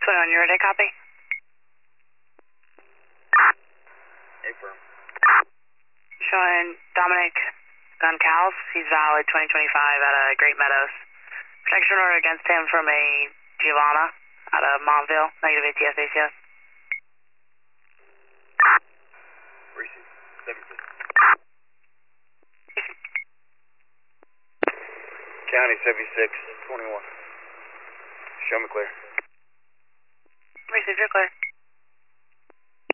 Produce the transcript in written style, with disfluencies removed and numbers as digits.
21, you ready? Copy? Affirm. Showing Dominic Goncalves. He's valid 2025 out of Great Meadows. Protection order against him from a Giovanna out of Montville. Negative ATS ACS. Receive. 76. County 76, 21. Show me clear. Receive, you're clear.